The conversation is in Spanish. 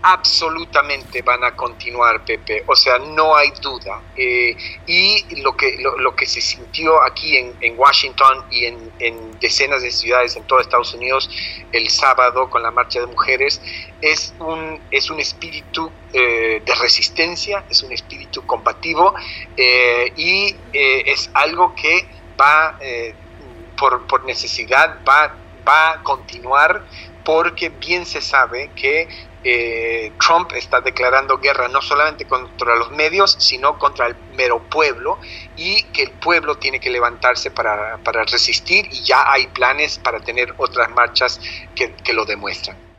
Absolutamente van a continuar, Pepe, o sea, no hay duda. Y lo que se sintió aquí en Washington y en decenas de ciudades en todo Estados Unidos el sábado con la marcha de mujeres es un espíritu de resistencia, es un espíritu combativo, y es algo que va, por necesidad, va a continuar, porque bien se sabe que Trump está declarando guerra no solamente contra los medios, sino contra el mero pueblo, y que el pueblo tiene que levantarse para resistir, y ya hay planes para tener otras marchas que lo demuestran.